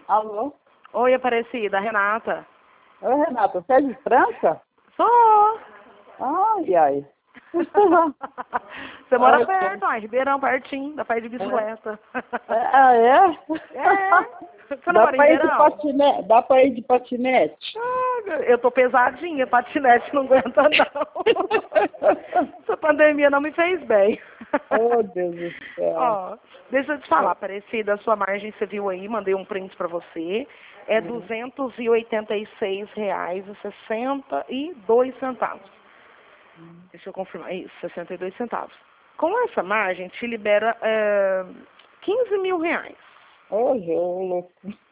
Alô? Oi, Aparecida, Renata. Oi, Renata, você é de Franca? Sou. Ai, ai. Você mora Ai, perto, ó, em Ribeirão, pertinho, dá pra ir de bicicleta. Ah, é? Você não mora em Ribeirão? Dá pra ir de patinete? Eu tô pesadinha, patinete não aguenta não. Essa pandemia não me fez bem. Oh, Deus do céu. Ó, deixa eu te falar, Aparecida, a sua margem você viu aí, mandei um print pra você. É R$ 286,62. Deixa eu confirmar. Isso, 62 centavos. Com essa margem, te libera R$ 15 mil. Ô, jolo.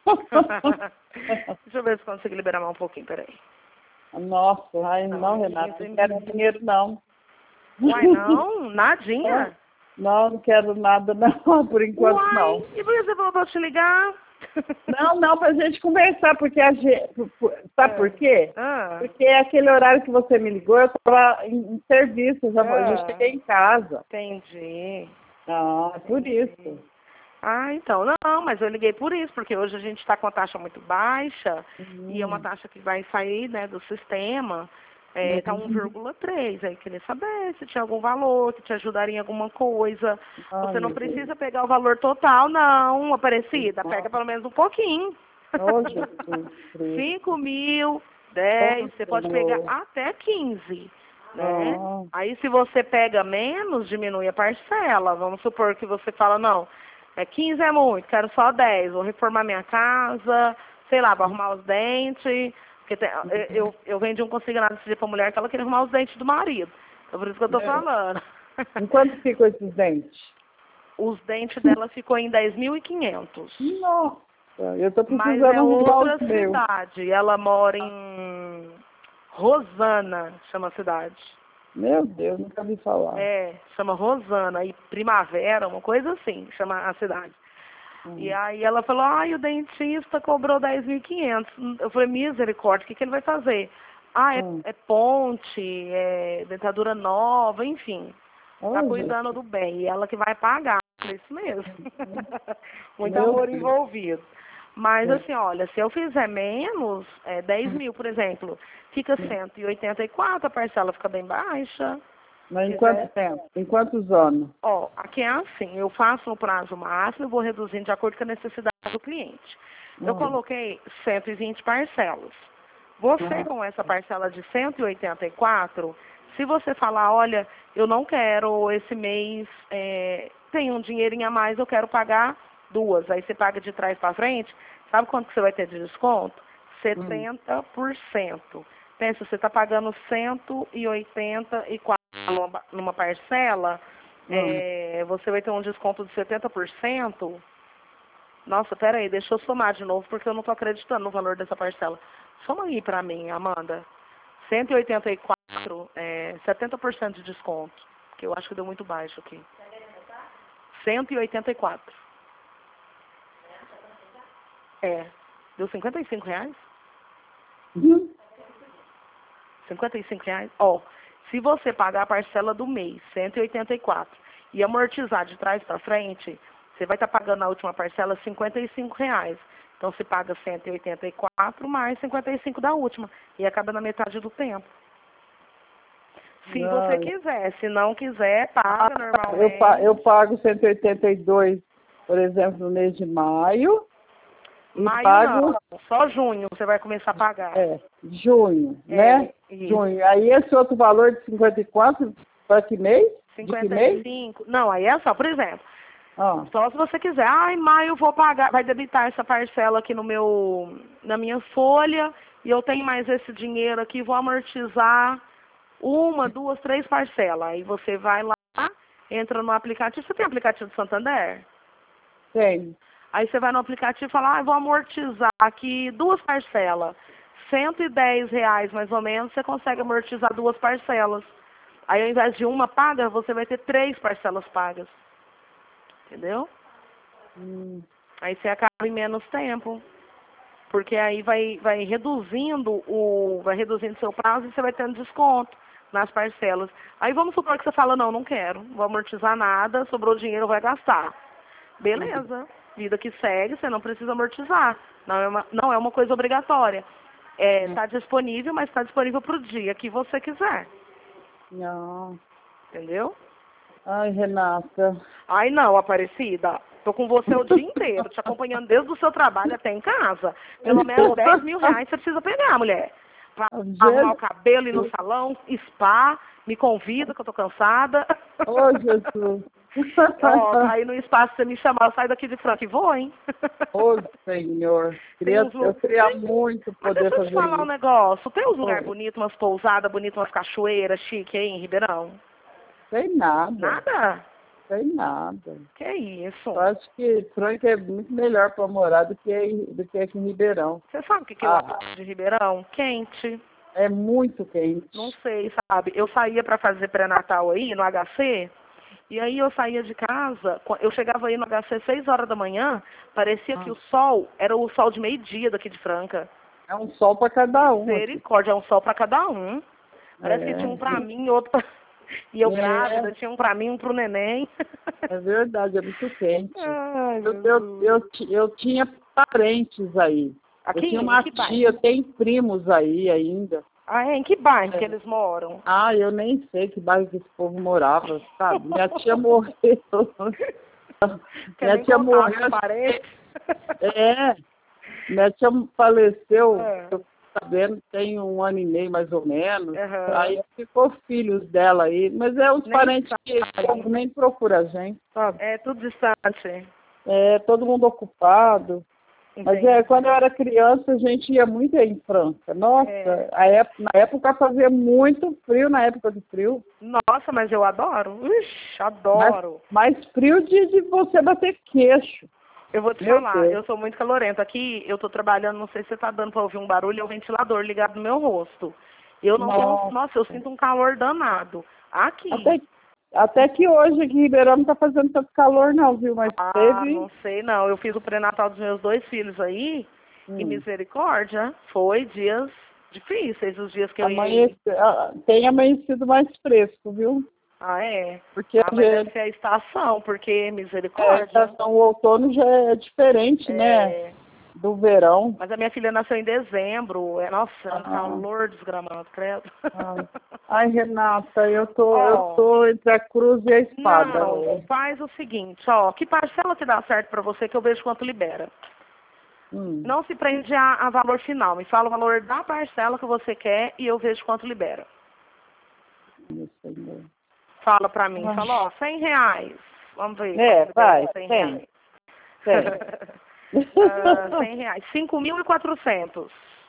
Deixa eu ver se consigo liberar mais um pouquinho, peraí. Nossa, ai, não, Renata, não quero dinheiro, não. Uai, não? Nadinha? Não quero nada, não, por enquanto, Uai, não. e por que você falou pra eu te ligar? Não, pra gente conversar, porque a gente... Sabe por quê? Porque é aquele horário que você me ligou, eu estava em serviço, eu já cheguei em casa. Entendi. Ah, é por isso. Ah, então, não, mas eu liguei por isso, porque hoje a gente está com a taxa muito baixa, e é uma taxa que vai sair, né, do sistema, tá 1,3, aí queria saber se tinha algum valor, que te ajudaria em alguma coisa. Você não precisa pegar o valor total, não, Aparecida, pega pelo menos um pouquinho. Ô, Jesus. 5 mil, 10, você pode pegar até 15, né? Aí se você pega menos, diminui a parcela. Vamos supor que você fala, não, 15 é muito, quero só 10, vou reformar minha casa, sei lá, vou arrumar os dentes. Porque eu vendi um consignado esse dia pra mulher que ela queria arrumar os dentes do marido. Então por isso que eu tô falando. Em quanto ficam esses dentes? Os dentes dela ficou em 10.500. Nossa, eu tô Mas precisando é arrumar outra os meus. cidade. Ela mora em Rosana, chama a cidade. Meu Deus, nunca vi falar. Chama Rosana. E Primavera, uma coisa assim, chama a cidade. E aí ela falou, o dentista cobrou 10.500. Eu falei, misericórdia, o que ele vai fazer? É ponte, é dentadura nova, enfim. Tá cuidando do bem. E ela que vai pagar. É isso mesmo. Muito amor envolvido. Mas assim, olha, se eu fizer menos, 10 mil, por exemplo, fica 184, a parcela fica bem baixa. Mas em quanto tempo? Em quantos anos? Ó, aqui é assim, eu faço no prazo máximo e vou reduzindo de acordo com a necessidade do cliente. Eu coloquei 120 parcelas. Você com essa parcela de 184, se você falar, olha, eu não quero esse mês, tem um dinheirinho a mais, eu quero pagar 2. Aí você paga de trás para frente, sabe quanto que você vai ter de desconto? 70%. Pensa, você está pagando 184 numa parcela, você vai ter um desconto de 70%. Nossa, peraí, deixa eu somar de novo, porque eu não estou acreditando no valor dessa parcela. Soma aí para mim, Amanda. 184, 70% de desconto, que eu acho que deu muito baixo aqui. 184. Deu R$ 55? R$ 55? Ó, se você pagar a parcela do mês, 184, e amortizar de trás para frente, você vai estar pagando na última parcela R$ 55. Então, você paga 184 mais 55 da última. E acaba na metade do tempo. Se você quiser. Se não quiser, paga normalmente. Eu pago 182, por exemplo, no mês de maio. Maio pago... não, só junho você vai começar a pagar. Junho, né? Isso. Junho. Aí esse outro valor de 54, para que mês? 55. Não, aí é só, por exemplo. Só se você quiser. Maio eu vou pagar, vai debitar essa parcela aqui na minha folha, e eu tenho mais esse dinheiro aqui, vou amortizar 1, 2, 3 parcelas. Aí você vai lá, entra no aplicativo. Você tem aplicativo do Santander? Tenho. Aí você vai no aplicativo e fala, vou amortizar aqui 2 parcelas. R$ 110 mais ou menos, você consegue amortizar 2 parcelas. Aí ao invés de uma paga, você vai ter 3 parcelas pagas. Entendeu? Aí você acaba em menos tempo. Porque aí vai reduzindo o seu prazo e você vai tendo desconto nas parcelas. Aí vamos supor que você fala, não quero, não vou amortizar nada, sobrou dinheiro, vai gastar. Beleza. vida que segue, você não precisa amortizar. Não é uma coisa obrigatória. Tá disponível, mas está disponível para o dia que você quiser. Não. Entendeu? Ai, Renata. Ai, não, Aparecida. Tô com você o dia inteiro, te acompanhando desde o seu trabalho até em casa. Pelo menos 10 mil reais você precisa pegar, mulher. Pra arrumar o cabelo, ir no salão, spa, me convida que eu tô cansada. Ô, Jesus. Tá aí no espaço, você me chamar, eu saio daqui de Franca e vou, hein? Ô, Senhor. Eu queria muito poder fazer isso. Deixa eu te falar um negócio. Tem uns lugares bonitos, umas pousadas bonitas, umas cachoeiras chique aí em Ribeirão? Tem nada. Nada? Tem nada. Que isso? Eu acho que Franca é muito melhor para morar do que aqui em Ribeirão. Você sabe o que eu gosto de Ribeirão? Quente. É muito quente. Não sei, sabe? Eu saía para fazer pré-natal aí no HC, e aí eu saía de casa, eu chegava aí no HC 6 horas da manhã, parecia que o sol era o sol de meio-dia daqui de Franca. É um sol para cada um. Misericórdia, é um sol para cada um. Parece que tinha um para mim e outro pra... E eu grávida, tinha um para mim, um para o neném. É verdade, é muito quente. Ai, eu tinha parentes aí. Aqui, eu tinha uma tia, eu tenho primos aí ainda. Ah, é? Em que bairro que eles moram? Ah, eu nem sei que bairro que esse povo morava, sabe? Minha tia morreu. Minha tia morreu. Minha tia faleceu, eu tô sabendo, tem 1 ano e meio mais ou menos. Aí ficou filhos dela aí, mas é uns parentes que o povo nem procura a gente, sabe? É tudo distante. É, todo mundo ocupado. Mas quando eu era criança, a gente ia muito em Franca. Nossa, na época fazia muito frio, na época de frio. Nossa, mas eu adoro. Ixi, adoro. Mas frio de você bater queixo. Eu vou te falar, eu sou muito calorenta. Aqui eu tô trabalhando, não sei se você tá dando pra ouvir um barulho, é o ventilador ligado no meu rosto. Eu não tenho, nossa, eu sinto um calor danado. Aqui. Até que hoje aqui em Ribeirão não tá fazendo tanto calor não, viu? Mas teve... não sei não. Eu fiz o pré-natal dos meus 2 filhos aí, e misericórdia, foi dias difíceis, os dias que eu ia. Tem amanhecido mais fresco, viu? Ah, é? Porque mas deve ser a estação, porque misericórdia. A estação, o outono já é diferente, né? Do verão. Mas a minha filha nasceu em dezembro. Nossa, é um calor desgramado, credo. Ai, Renata, eu tô entre a cruz e a espada. Não, faz o seguinte, ó, que parcela que dá certo pra você que eu vejo quanto libera. Não se prende a valor final. Me fala o valor da parcela que você quer e eu vejo quanto libera. Fala pra mim, fala, ó, 100 reais. Vamos ver. Vai, 100 reais. 100 reais. 5.400.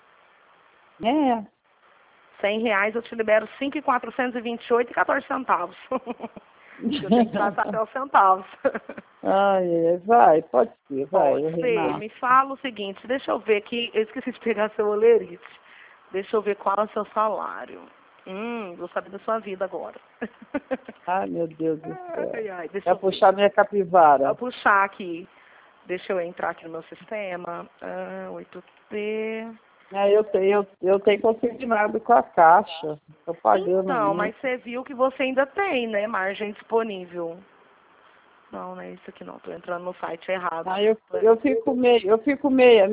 100 reais eu te libero 5.428 e 14 centavos. Eu tenho que passar até os centavos. Vai, pode ser, vai. Me fala o seguinte, deixa eu ver aqui, eu esqueci de pegar seu olerite. Deixa eu ver qual é o seu salário. Vou saber da sua vida agora. Ai, meu Deus do céu. Vai puxar minha capivara. Vou puxar aqui. Deixa eu entrar aqui no meu sistema. 8P. Eu tenho consignado com a Caixa. Estou pagando. Não, mas você viu que você ainda tem, né? Margem disponível. Não, não é isso aqui não. Estou entrando no site errado. Eu fico meia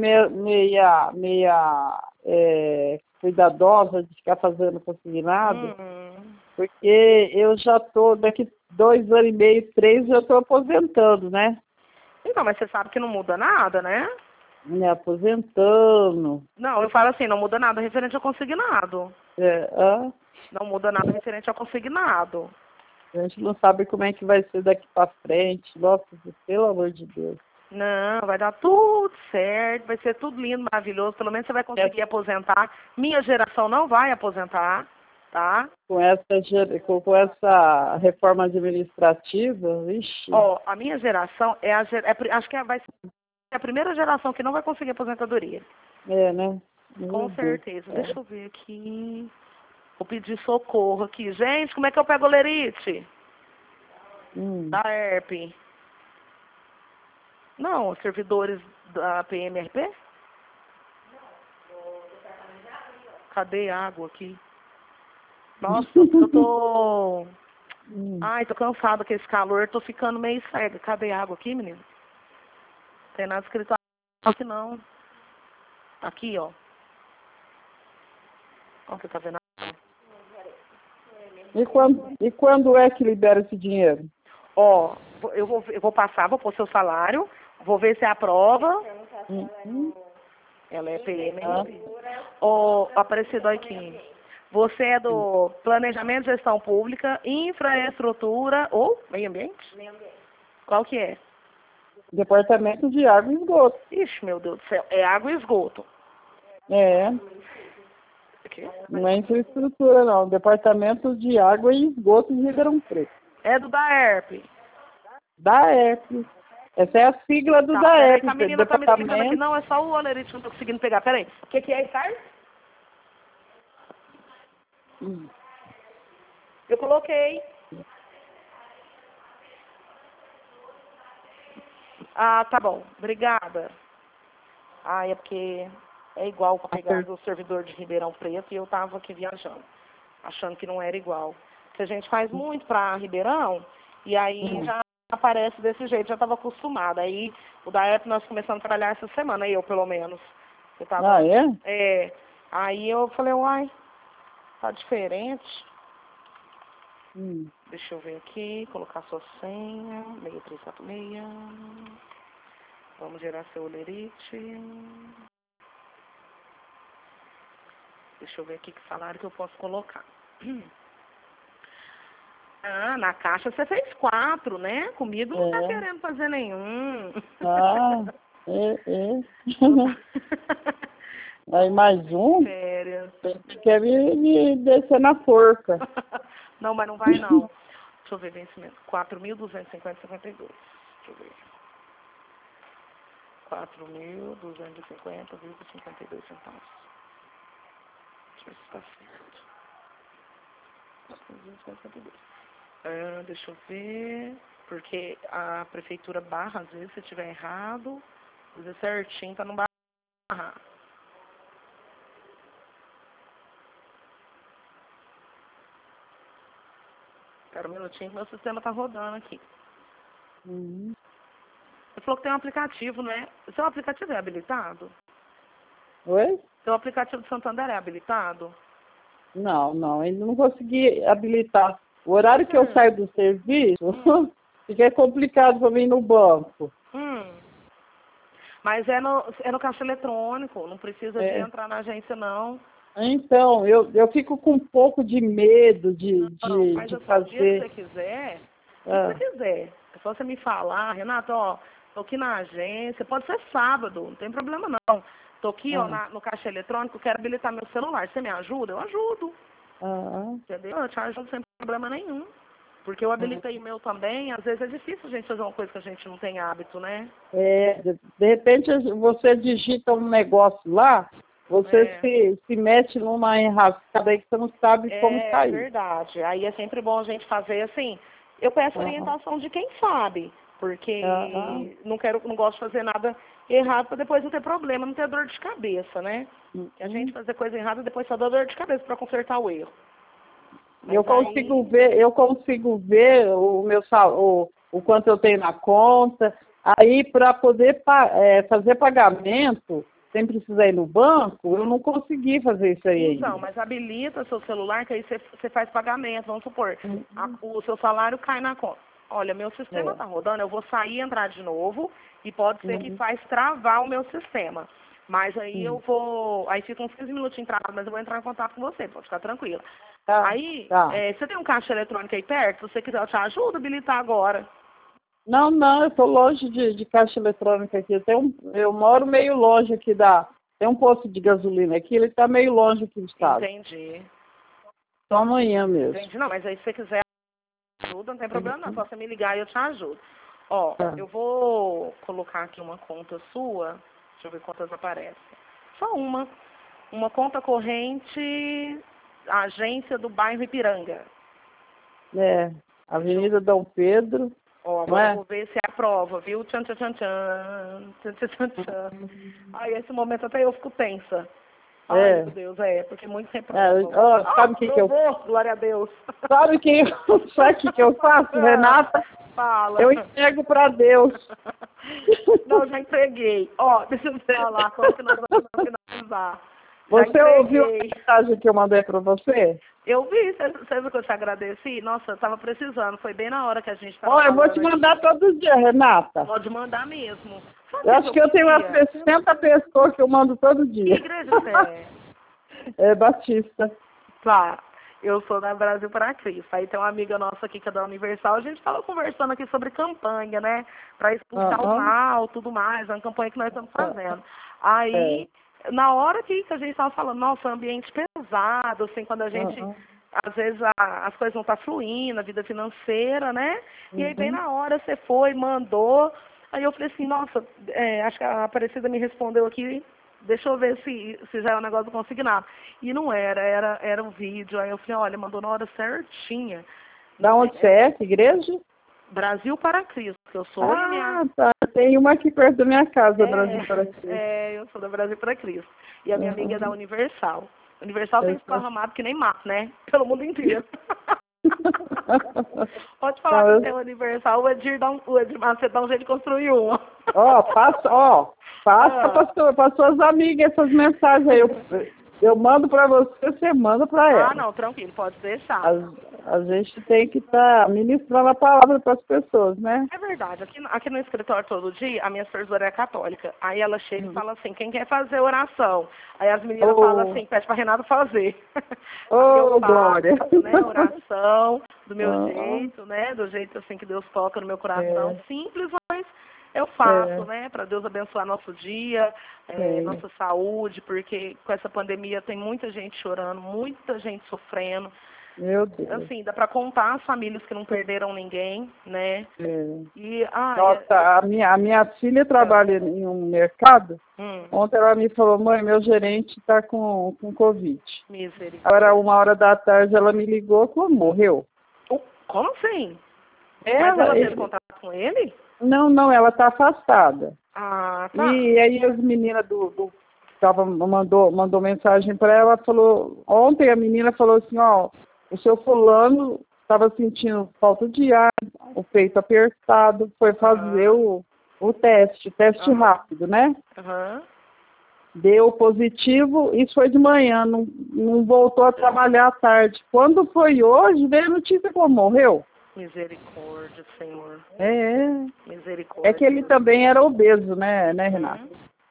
cuidadosa de ficar fazendo consignado. Porque eu já estou, daqui 2 anos e meio, 3, já estou aposentando, né? Então, mas você sabe que não muda nada, né? Me aposentando. Não, eu falo assim, não muda nada referente ao consignado. Não muda nada referente ao consignado. A gente não sabe como é que vai ser daqui para frente. Nossa, pelo amor de Deus. Não, vai dar tudo certo, vai ser tudo lindo, maravilhoso. Pelo menos você vai conseguir aposentar. Minha geração não vai aposentar, tá? Com essa reforma administrativa, vixi. Ó, a minha geração acho que vai ser a primeira geração que não vai conseguir aposentadoria. Né? Com certeza. Deixa eu ver aqui. Vou pedir socorro aqui. Gente, como é que eu pego o lerite? Da ERP. Não, os servidores da PMRP? Cadê a água aqui? Nossa, eu tô... Ai, tô cansada com esse calor, tô ficando meio cega. Cadê a água aqui, menino? Tem nada escrito aqui não. Aqui, ó. Ó, você tá vendo? E quando é que libera esse dinheiro? Ó, eu vou passar, vou pôr seu salário, vou ver se é a prova. Ela é PM. Ó, Aparecida aqui. Você é do Planejamento e Gestão Pública, Infraestrutura ou Meio Ambiente? Meio Ambiente. Qual que é? Departamento de Água e Esgoto. Ixi, meu Deus do céu. É água e esgoto. É. Aqui? Não é infraestrutura, não. Departamento de Água e Esgoto de Ribeirão Preto. É do DAERP. DAERP. Essa é a sigla do DAERP. A menina tá me ligando aqui. Não, é só o Olerite que eu não tô conseguindo pegar. Peraí. O que é, Ricardo? Eu coloquei. Ah, tá bom. Obrigada. Ah, é porque é igual para pegar do servidor de Ribeirão Preto e eu tava aqui viajando, achando que não era igual. Porque a gente faz muito para Ribeirão e aí já aparece desse jeito, já estava acostumada. Aí o DAERP nós começamos a trabalhar essa semana, eu pelo menos. Eu tava, Ah, é? É. Aí eu falei, uai, tá diferente. Deixa eu ver aqui, colocar sua senha, 6346. Vamos gerar seu olerite. Deixa eu ver aqui que salário que eu posso colocar. Ah, na caixa você fez 4, né? Comigo não tá querendo fazer nenhum. Ah, Aí mais um? Férias. Você quer me descer na forca. Não, mas não vai não. Deixa eu ver vencimento. 4.250,52. Deixa eu ver. 4.250,52 centavos. Deixa eu ver se está certo. 4.252. Deixa eu ver. Porque a prefeitura barra, às vezes, se tiver errado, fazer certinho para não barrar. Espera um minutinho que meu sistema está rodando aqui. Você falou que tem um aplicativo, né? O seu aplicativo é habilitado? Oi? Seu aplicativo de Santander é habilitado? Não, ainda não consegui habilitar. O horário que eu saio do serviço, fica complicado para mim ir no banco. Mas é no caixa eletrônico, não precisa de entrar na agência, não. Então, eu fico com um pouco de medo de Mas o dia que fazer. você quiser, se você quiser, é só você me falar, Renato, ó, tô aqui na agência, pode ser sábado, não tem problema não. Tô aqui, ó, no caixa eletrônico, quero habilitar meu celular. Você me ajuda? Eu ajudo. Entendeu? Eu te ajudo sem problema nenhum. Porque eu habilitei o meu também, às vezes é difícil a gente fazer uma coisa que a gente não tem hábito, né? De repente você digita um negócio lá, você se mete numa enrascada aí que você não sabe como sair. É verdade. Aí é sempre bom a gente fazer assim. Eu peço orientação de quem sabe, porque não gosto de fazer nada errado para depois não ter problema, não ter dor de cabeça, né? Que a gente fazer coisa errada depois só dá dor de cabeça para consertar o erro. Mas eu consigo ver o meu o quanto eu tenho na conta. Aí para poder fazer pagamento, sem precisar ir no banco, eu não consegui fazer isso aí. Então, mas habilita seu celular, que aí você faz pagamento. Vamos supor, o seu salário cai na conta. Olha, meu sistema tá rodando, eu vou sair e entrar de novo, e pode ser que faz travar o meu sistema. Mas aí aí fica uns 15 minutinhos travado, mas eu vou entrar em contato com você, pode ficar tranquila. Aí, você tem um caixa eletrônico aí perto? Se você quiser, eu te ajudo a habilitar agora. Não, eu estou longe de caixa eletrônica aqui. Eu moro meio longe aqui tem um posto de gasolina aqui, ele está meio longe aqui do estado. Entendi. Só amanhã mesmo. Entendi, não, mas aí se você quiser ajuda, não tem problema não, só você me ligar e eu te ajudo. Ó, eu vou colocar aqui uma conta sua, deixa eu ver quantas aparecem. Só uma conta corrente, agência do bairro Ipiranga. Avenida Dom Pedro. Ó, agora eu vou ver se é a prova, viu? Tchan, tchan, tchan, tchan, tchan, tchan, tchan. Ai, esse momento até eu fico tensa. Ai, É. meu Deus, porque muito tempo. Sabe o que eu... Glória a Deus. Sabe o que eu faço, Renata? Fala. Eu entrego para Deus. Não, já entreguei. Deixa eu te falar como que nós vamos finalizar. Você ouviu a mensagem que eu mandei para você? Eu vi, você viu que eu te agradeci? Nossa, eu estava precisando, foi bem na hora que a gente estava eu vou te mandar aqui. todo dia, Renata. Pode mandar mesmo. Eu acho que eu tenho umas 60 pessoas que eu mando todo dia. Que igreja você é? É Batista. Tá, eu sou da Brasil para Cristo. Aí tem uma amiga nossa aqui que é da Universal, a gente estava conversando aqui sobre campanha, né? Para expulsar o mal, tudo mais, é uma campanha que nós estamos fazendo. Aí, na hora que a gente estava falando, nossa, ambiente pesado, assim, quando a gente, às vezes as coisas não estão fluindo, a vida financeira, né? E aí bem na hora você foi, mandou. Aí eu falei assim, nossa, acho que a Aparecida me respondeu aqui, deixa eu ver se já é um negócio consignado. E não era um vídeo. Aí eu falei, olha, mandou na hora certinha. Da onde você é? Que igreja? Brasil para Cristo, que eu sou. Tá. Tem uma aqui perto da minha casa, Brasil para Cristo. Eu sou da Brasil para Cristo. E a minha amiga é da Universal. Universal tem esparramado que nem mato, né? Pelo mundo inteiro. Pode falar que tem Universal, o Edir Macedo dá um jeito de construir uma. Passa para suas amigas essas mensagens aí. Eu mando para você, você manda para ela. Não, tranquilo, pode deixar. A gente tem que estar ministrando a palavra para as pessoas, né? É verdade. Aqui no escritório todo dia, a minha supervisora é católica. Aí ela chega e fala assim, quem quer fazer oração? Aí as meninas falam assim, pede para Renato fazer. Eu faço, glória. né, oração do meu jeito, né? Do jeito assim que Deus toca no meu coração. Simples, mas eu faço, né? Para Deus abençoar nosso dia, nossa saúde, porque com essa pandemia tem muita gente chorando, muita gente sofrendo. Meu Deus. Assim, dá para contar as famílias que não perderam ninguém, né? E, nossa, a minha filha trabalha em um mercado. Ontem ela me falou, mãe, meu gerente está com Covid. Misericórdia. Agora, 1h da tarde, ela me ligou e falou, morreu. Como assim? Mas ela teve contato com ele? Não, ela está afastada. Tá. E aí as meninas mandou mensagem para ela, falou, ontem a menina falou assim, o seu fulano estava sentindo falta de ar, o peito apertado, foi fazer o teste rápido, né? Deu positivo, isso foi de manhã, não voltou a trabalhar à tarde. Quando foi hoje, veio a notícia que ele morreu. Misericórdia, Senhor. Misericórdia. É que ele também era obeso, né, Renata?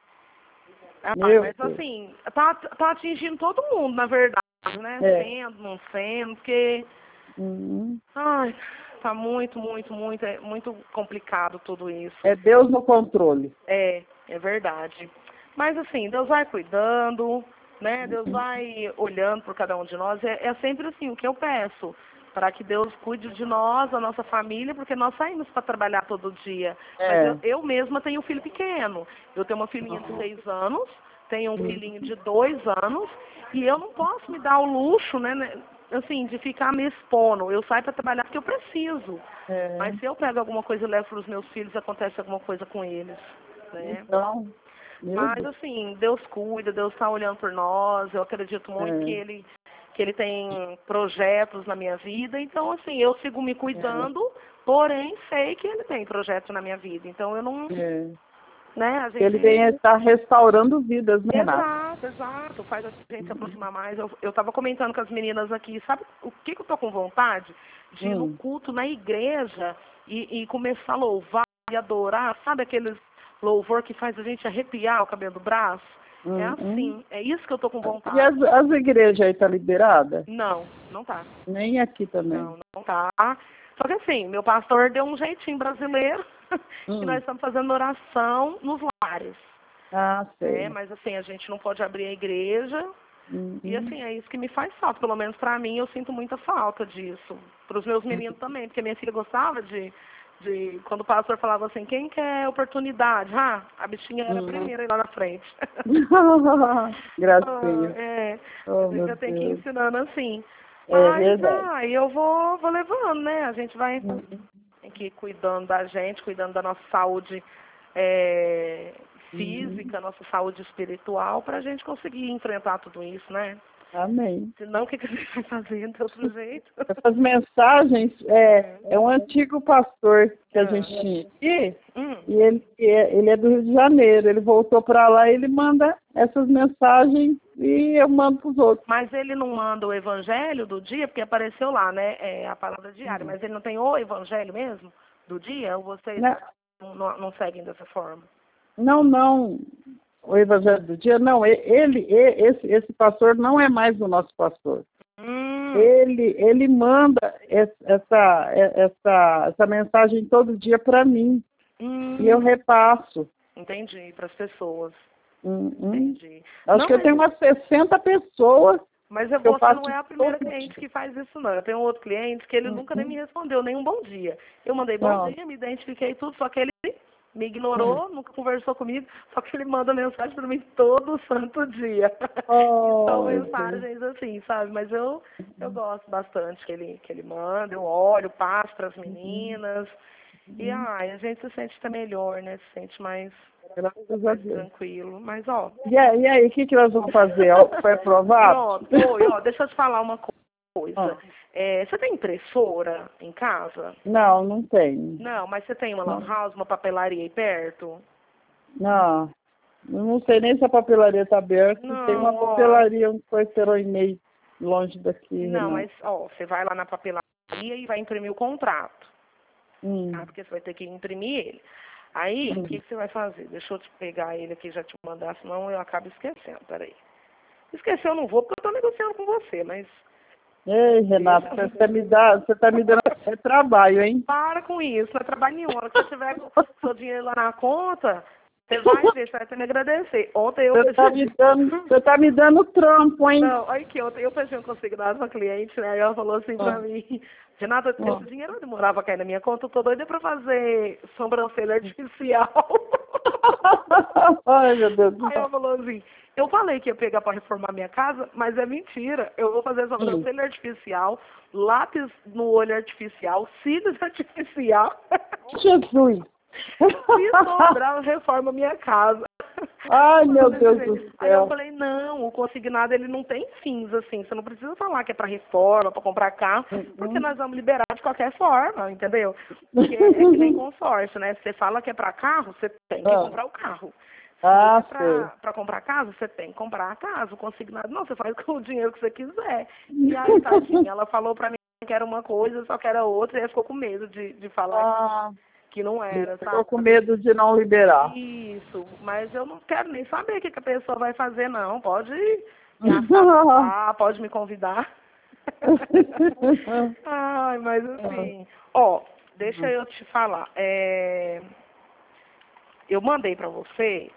Mas assim, tá atingindo todo mundo, na verdade, né? Sendo, não sendo, porque... tá muito complicado tudo isso. É Deus no controle. É verdade. Mas assim, Deus vai cuidando, né? Deus vai olhando por cada um de nós. É sempre assim, o que eu peço, para que Deus cuide de nós, da nossa família, porque nós saímos para trabalhar todo dia. Mas eu mesma tenho um filho pequeno. Eu tenho uma filhinha de 6 anos, tenho um filhinho de 2 anos, e eu não posso me dar o luxo, né, assim, de ficar me expondo. Eu saio para trabalhar porque eu preciso. Mas se eu pego alguma coisa e levo para os meus filhos, acontece alguma coisa com eles, né? Mas assim, Deus cuida, Deus está olhando por nós. Eu acredito muito que ele tem projetos na minha vida. Então, assim, eu sigo me cuidando, porém sei que ele tem projetos na minha vida. Então, eu não... Né, Ele está restaurando vidas, né, Renata? Exato. Faz a gente se aproximar mais. Eu estava comentando com as meninas aqui, sabe o que eu tô com vontade? De ir no culto, na igreja, e começar a louvar e adorar. Sabe aqueles louvor que faz a gente arrepiar o cabelo do braço? É assim, é isso que eu tô com vontade. E as igrejas aí tá liberada? Não tá. Nem aqui também. Não tá. Só que assim, meu pastor deu um jeitinho brasileiro, que nós estamos fazendo oração nos lares. Sei. Mas assim, a gente não pode abrir a igreja. E assim, é isso que me faz falta. Pelo menos pra mim, eu sinto muita falta disso. Para os meus meninos também, porque minha filha gostava de quando o pastor falava assim, quem quer oportunidade? A bichinha era a primeira aí lá na frente. Gracinha. A gente já tem que ir ensinando assim. Verdade. Eu vou levando, né? A gente vai tem que ir cuidando da gente, cuidando da nossa saúde física, nossa saúde espiritual, para a gente conseguir enfrentar tudo isso, né? Amém. Senão, o que a gente vai fazer de outro jeito? Essas mensagens, é um antigo pastor que a gente tinha aqui, e ele é do Rio de Janeiro. Ele voltou para lá e ele manda essas mensagens e eu mando para os outros. Mas ele não manda o evangelho do dia, porque apareceu lá, né? A palavra diária, mas ele não tem o evangelho mesmo do dia? Ou vocês não seguem dessa forma? Não. O Evangelho do Dia, não. Esse pastor não é mais o nosso pastor. Ele manda essa mensagem todo dia para mim. E eu repasso. Entendi, para as pessoas. Entendi. Acho que eu tenho umas 60 pessoas. Mas você não é a primeira cliente que faz isso, não. Eu tenho outro cliente que ele nunca nem me respondeu, nem um bom dia. Eu mandei bom dia, me identifiquei tudo, só que ele me ignorou, nunca conversou comigo, só que ele manda mensagem para mim todo santo dia. São mensagens assim, sabe? Mas eu gosto bastante que ele manda, eu olho, passo para as meninas. E a gente se sente até melhor, né? Se sente mais tranquilo. Mas, E aí, o que nós vamos fazer? Foi aprovado? Pronto, deixa eu te falar uma coisa. Você tem impressora em casa? Não tenho. Não, mas você tem uma lan house, uma papelaria aí perto? Não sei nem se a papelaria está aberta. Tem uma papelaria, um quarteirão e meio longe daqui. Não, mas você vai lá na papelaria e vai imprimir o contrato. Porque você vai ter que imprimir ele. Aí, o que você vai fazer? Deixa eu te pegar ele aqui e já te mandar, senão eu acabo esquecendo. Peraí. Esquecer eu não vou, porque eu estou negociando com você, mas... Ei, Renata, você tá me dando trabalho, hein? Para com isso, não é trabalho nenhum. A hora que você tiver com o seu dinheiro lá na conta, você vai ver, você vai ter que me agradecer. Ontem eu... Você tá me dando trampo, hein? Não, olha aqui, ontem eu fechei um consignado pra cliente, né? Aí ela falou assim pra mim, Renata, esse dinheiro não demorava a cair na minha conta, eu tô doida pra fazer sobrancelha artificial. Ai, meu Deus do céu. Aí ela falou assim, eu falei que ia pegar pra reformar minha casa, mas é mentira. Eu vou fazer sobrancelha artificial, lápis no olho artificial, cílios artificial. Jesus! Se sobrar, eu reformo a minha casa. Ai, meu Deus do céu. Aí eu falei, não, o consignado ele não tem fins, assim, você não precisa falar que é para reforma, para comprar carro, porque nós vamos liberar de qualquer forma, entendeu? Porque é que nem consórcio, né? Você fala que é para carro, você tem que comprar o carro. Para comprar casa, você tem que comprar a casa. O consignado, não, você faz com o dinheiro que você quiser. E aí, tadinha, ela falou para mim que era uma coisa, só que era outra, e ela ficou com medo de falar que não era, sabe? Ficou com medo de não liberar. Isso, mas eu não quero nem saber o que a pessoa vai fazer, não. Pode me assar, pode me convidar. Ai, mas assim, deixa eu te falar. Eu mandei pra você.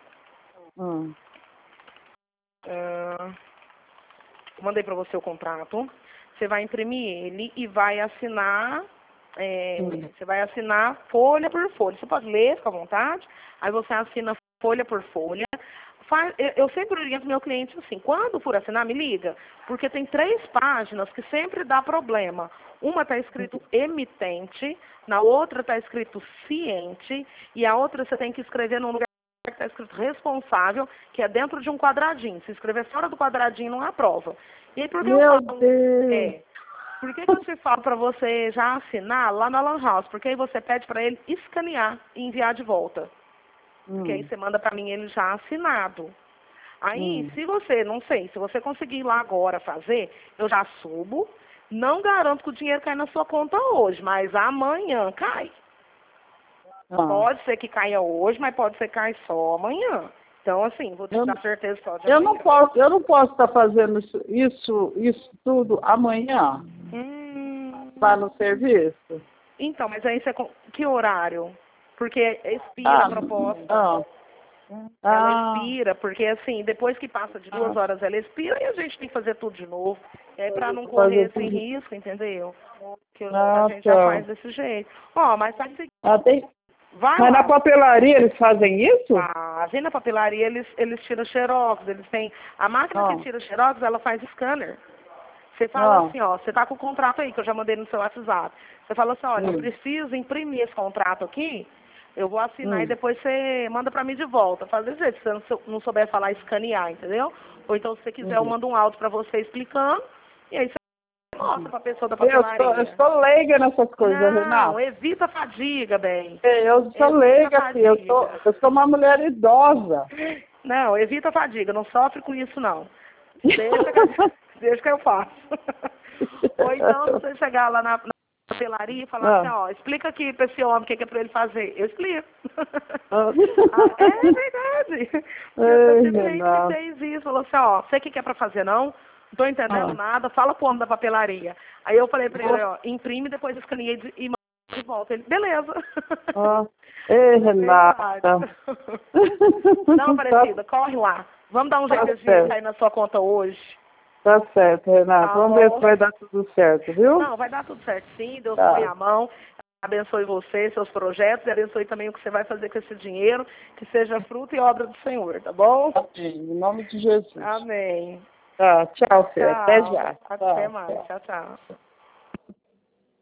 Mandei pra você o contrato. Você vai imprimir ele e vai assinar. Você vai assinar folha por folha. Você pode ler, fica à vontade. Aí você assina folha por folha. Eu sempre oriento meu cliente assim, quando for assinar, me liga, porque tem 3 páginas que sempre dá problema. Uma está escrito emitente, na outra está escrito ciente, e a outra você tem que escrever num lugar que está escrito responsável, que é dentro de um quadradinho. Se escrever fora do quadradinho, não aprova. E aí, por que eu falo? Por que eu te falo para você já assinar lá na Lan House? Porque aí você pede para ele escanear e enviar de volta. Porque aí você manda para mim ele já assinado. Aí, se você, não sei, se você conseguir ir lá agora fazer, eu já subo. Não garanto que o dinheiro cai na sua conta hoje, mas amanhã cai. Pode ser que caia hoje, mas pode ser que caia só amanhã. Então, assim, vou te dar certeza só de amanhã. Eu não posso estar fazendo isso tudo amanhã? Lá no serviço? Então, mas aí você... Que horário? Porque expira a proposta. Ela expira, porque assim, depois que passa de 2 horas ela expira e a gente tem que fazer tudo de novo. É para não correr esse risco, entendeu? Que a gente já faz desse jeito. Mas faz o seguinte. Mas lá. Na papelaria eles fazem isso? Na papelaria eles tiram xerox, eles têm... A máquina que tira xerox, ela faz scanner. Você fala assim, você tá com o contrato aí, que eu já mandei no seu WhatsApp. Você fala assim, olha, eu preciso imprimir esse contrato aqui Eu vou assinar e depois você manda pra mim de volta. Faz desse jeito, se você não souber falar, escanear, entendeu? Ou então, se você quiser, eu mando um áudio pra você explicando. E aí você mostra pra pessoa da papelaria. Eu sou leiga nessas coisas, Não, Renata. evita a fadiga, bem. Eu sou leiga, filha. Eu sou uma mulher idosa. Não, evita a fadiga. Não sofre com isso, não. Deixa que eu faço. Ou então, se você chegar lá na papelaria e falar assim, ó, explica aqui pra esse homem o que é pra ele fazer. Eu explico. É verdade. Você simplesmente fez isso. Falou assim, ó, sei o que é pra fazer, não? Não tô entendendo nada, fala pro homem da papelaria. Aí eu falei pra ele, ó, imprime, depois escaneei e manda de volta. Ele, beleza. Ei, Renata. Não, Aparecida, corre lá. Vamos dar um jeito de sair na sua conta hoje. Tá certo, Renata. Vamos ver se vai dar tudo certo, viu? Não, vai dar tudo certo sim. Deus põe a mão. Abençoe você, seus projetos, e abençoe também o que você vai fazer com esse dinheiro, que seja fruto e obra do Senhor, tá bom? Amém. Em nome de Jesus. Amém. Tá, tchau, filha. Até já. Até mais. Tchau, tchau.